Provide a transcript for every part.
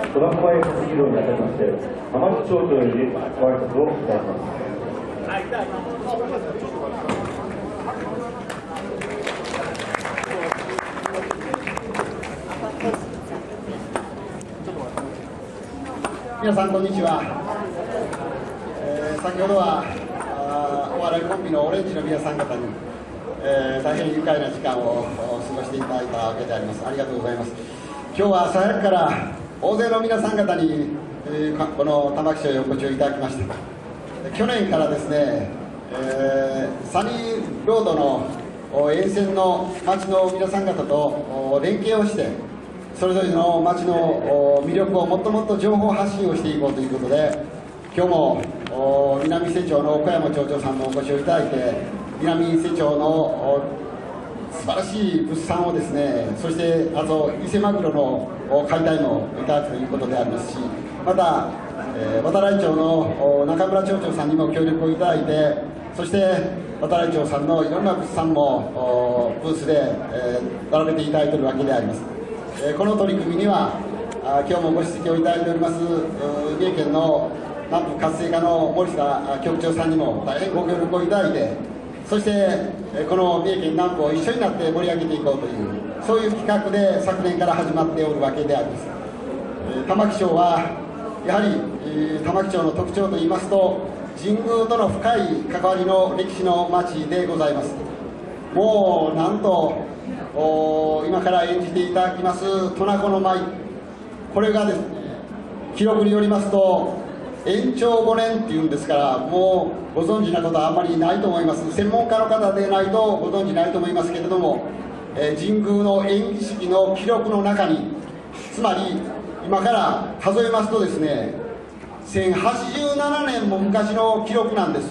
苫小牧発議論にあたりまして、玉城町長よりご挨拶をいただきます。 皆さんこんにちは。先ほどはお笑いコンビのオレンジの皆さん方に、大変愉快な時間を過ごしていただいたわけであります。ありがとうございます。今日は朝早くから大勢の皆さん方に、この玉城町へお越しをいただきました。去年からですね、サニーロードの沿線の町の皆さん方と連携をして、それぞれの町の魅力をもっともっと情報発信をしていこうということで、今日も南伊勢町の小山町長さんもお越しをいただいて、南伊勢町の素晴らしい物産をですね、そしてあと伊勢マグロの解体もいただくということでありますし、また、渡来町の中村町長さんにも協力をいただいて、そして渡来町さんのいろんな物産もブースで並べていただいているわけであります。この取り組みには今日もご出席をいただいております三重県の南部活性化の森下局長さんにも大変ご協力をいただいて、そしてこの三重県南部を一緒になって盛り上げていこうという、そういう企画で昨年から始まっておるわけであります。玉城町はやはり玉城町の特徴といいますと、神宮との深い関わりの歴史の町でございます。もうなんと今から演じていただきます十名子の舞、これがですね、記録によりますと延長5年っていうんですから、もうご存知なことはあんまりないと思います。専門家の方でないとご存知ないと思いますけれども、神宮の演技式の記録の中に、つまり今から数えますとですね、1087年も昔の記録なんです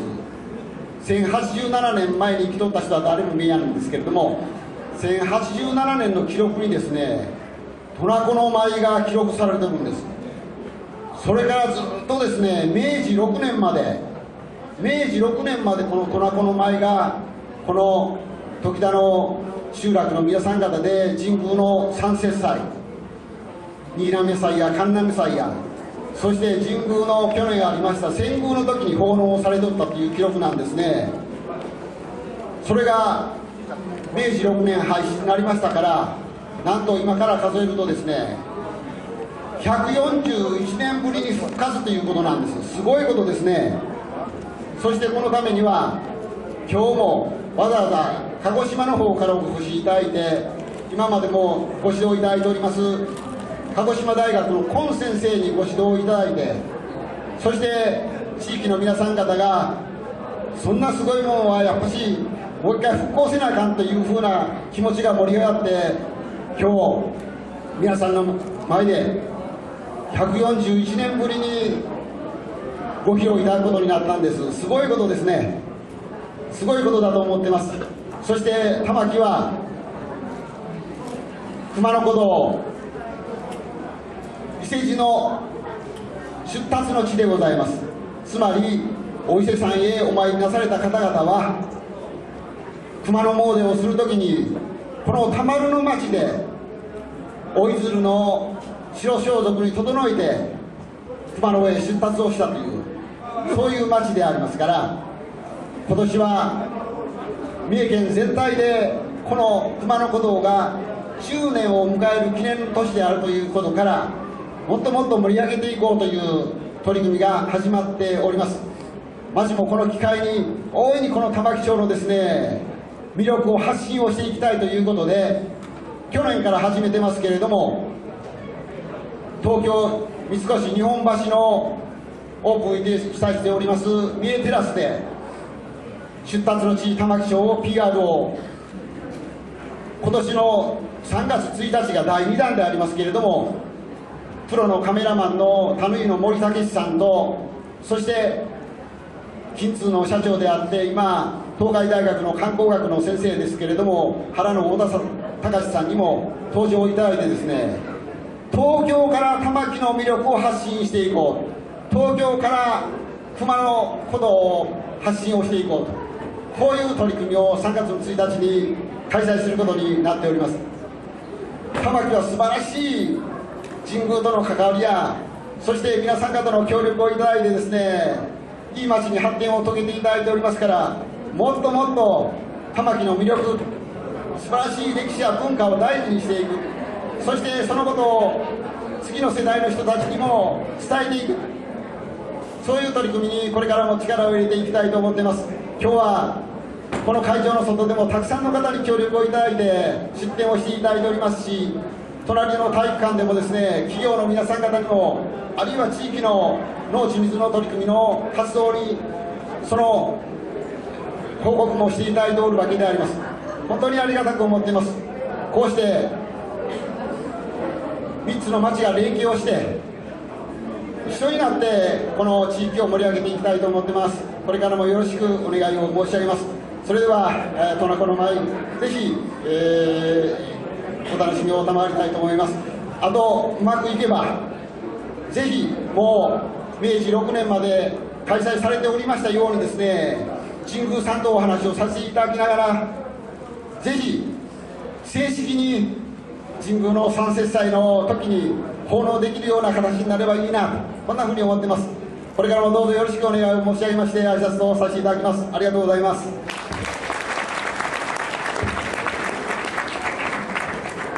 。1087年前に生きとった人は誰も見えないんですけれども、1087年の記録にですね、十名子の舞が記録されてるんです。それからずっとですね、明治6年までこの十名子の舞がこの時田の集落の皆さん方で神宮の三節祭、新嘗祭や神嘗祭や、そして神宮の去年ありました遷宮の時に奉納されとったという記録なんですね。それが明治6年廃止になりましたから、なんと今から数えるとですね、141年ぶりに復活ということなんです。すごいことですね。そしてこのためには今日もわざわざ鹿児島の方からお越しいただいて、今までもご指導いただいております鹿児島大学の今先生にご指導いただいて、そして地域の皆さん方がそんなすごいものはやっぱしもう一回復興せなあかんというふうな気持ちが盛り上がって、今日皆さんの前で141年ぶりにご披露いただくことになったんです。すごいことですね。すごいことだと思ってます。そして玉城は熊野古道伊勢路の出立の地でございます。つまりお伊勢さんへお参りなされた方々は熊野詣をするときにこの田丸の町でおいずるの白装束に整えて熊野へ出発をしたという、そういう町でありますから、今年は三重県全体でこの熊野古道が10年を迎える記念の年であるということから、もっともっと盛り上げていこうという取り組みが始まっております。町もこの機会に大いにこの玉城町のですね、魅力を発信をしていきたいということで、去年から始めてますけれども、東京三越日本橋のオープンいたしております三重テラスで出立の地玉城町を PR を、今年の3月1日が第2弾でありますけれども、プロのカメラマンの田縫の森武さんと、そして金通の社長であって今東海大学の観光学の先生ですけれども原野太田隆さんにも登場いただいてですね、東京から玉城の魅力を発信していこう、東京から熊野古道を発信をしていこうと、こういう取り組みを3月の1日に開催することになっております。玉城は素晴らしい神宮との関わりや、そして皆さん方の協力をいただいてですね、いい町に発展を遂げていただいておりますから、もっともっと玉木の魅力、素晴らしい歴史や文化を大事にしていく、そしてそのことを次の世代の人たちにも伝えていく、そういう取り組みにこれからも力を入れていきたいと思っています。今日はこの会場の外でもたくさんの方に協力をいただいて出展をしていただいておりますし、隣の体育館でもですね、企業の皆さん方にも、あるいは地域の農地水の取り組みの活動にその報告もしていただいておるわけであります。本当にありがたく思っています。こうして3つの町が連携をして一緒になってこの地域を盛り上げていきたいと思っています。これからもよろしくお願いを申し上げます。それでは十和子の舞、ぜひ、お楽しみを賜りたいと思います。あとうまくいけばぜひもう明治6年まで開催されておりましたようにですね、神宮さんとお話をさせていただきながら、ぜひ正式に神宮の三節祭の時に奉納できるような形になればいいな、こんなふうに思ってます。これからもどうぞよろしくお願いを申し上げまして、挨拶とさせていただきます。ありがとうございます。